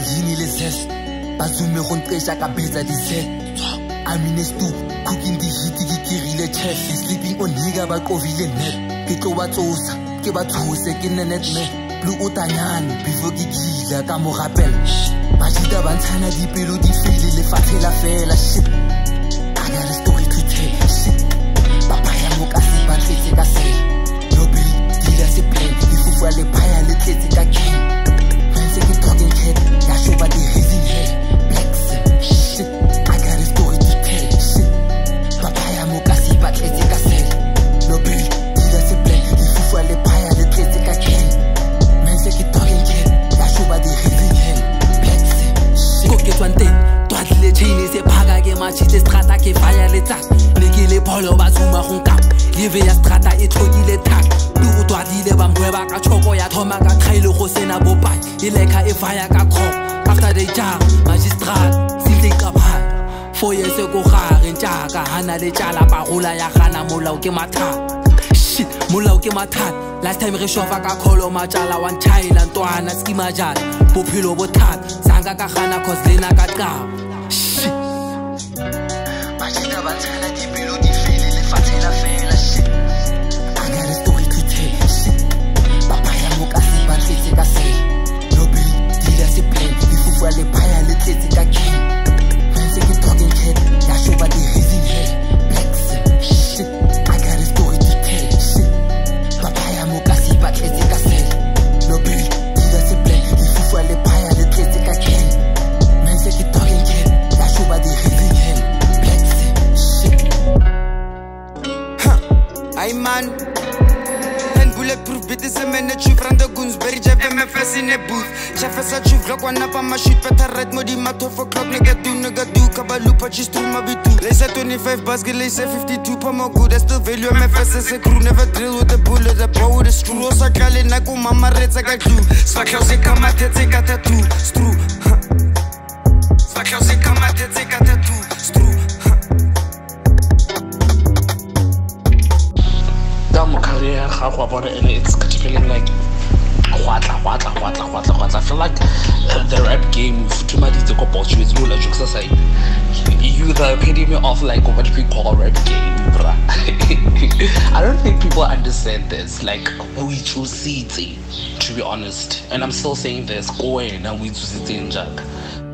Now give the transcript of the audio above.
badlini le zest bazume go nqesha ka betsa di set I'm in a stew cooking the heat ke kirile chef sleeping on nigga ba kovile net ke tlo ba tsosa ke ba those ke nenet me blue utanyane before ke gila ka mo rappel ba jita ba ntshana dipelo di fele le fathela fela shit I got a story to tell shit papa ya mo ka se ba tletse ka se no be dila se plan ifufa le phaya le tletse ka king fancy ke talking head ya show ba di hissing head black shit I got a story to tell shit papa ya mo ka se ba tletse ka se no be dila se plan ifufa le phaya le tletse ka king fancy ke talking head ya show ba di hissing head black shit go get one thing le chain se phaga ke machite strata ke fire le tsa le ke le pholo ba tsuma go nka live ya strata e tlhodile thak du o twadile ba mbweba ka choko ya thoma ka khaile go sena bopai e lekha e fire ka kho after they jar magistrat sile ka phai 4 years go gare ntjaka hana le tjala ba gola ya gana molao ke matha shit molao ke matha last time re shofa ka kholo matjala one Thailand ntwana skima jala bophelo bo thatha sanga ka gana cause lena ka qaba shit bajita ba tsela dipelo di fele le fathela fela shit I got a story to tell shit papa ya mo ka se ba tletse ka se no be dila se plan ifufa le phaya le tletse ka king fancy ke talking head ya show ba di hissing head black shit I got a story to tell shit papa ya mo ka se ba tletse ka se no be dila se plan ifufa le phaya le tletse ka king fancy ke talking head ya show ba di hissing head black shit Hey man, and bulletproof bit is a minute you from the goons, very jab MFS in a booth. Chef as a chief lock one up on my shoot, better red modi mato for clock, nigga do, kabalupa just through my bitu. They say 25 basket, they say 52 per more good, that's the value MFS as a crew, never drill with the bullet, the bow with the screw, or sakali naku mama reds I got glue. Swaklose come at it, take a tattoo, screw. Swaklose come at it, take a tattoo, screw. Career, how about it? And it's feeling like I feel like the rap game too much is a opportunity to like exercise. You the epitome of like what we call rap game, bruh. I don't think people understand this. Like we choose city, to be honest, and I'm still saying this. Go in and we choose city in Jack.